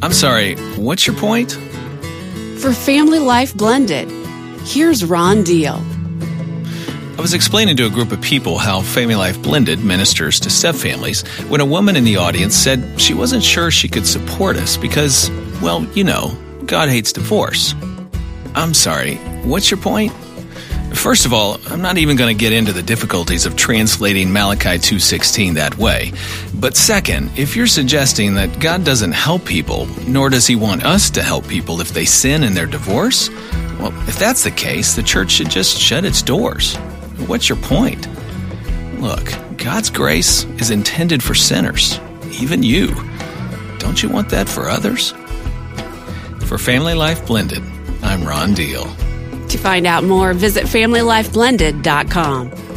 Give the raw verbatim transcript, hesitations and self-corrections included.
I'm sorry, what's your point? For Family Life Blended, here's Ron Deal. I was explaining to a group of people how Family Life Blended ministers to stepfamilies when a woman in the audience said she wasn't sure she could support us because, well, you know, God hates divorce. I'm sorry, what's your point? First of all, I'm not even going to get into the difficulties of translating Malachi two sixteen that way. But second, if you're suggesting that God doesn't help people, nor does he want us to help people if they sin in their divorce, well, if that's the case, the church should just shut its doors. What's your point? Look, God's grace is intended for sinners, even you. Don't you want that for others? For Family Life Blended, I'm Ron Deal. To find out more, visit family life blended dot com.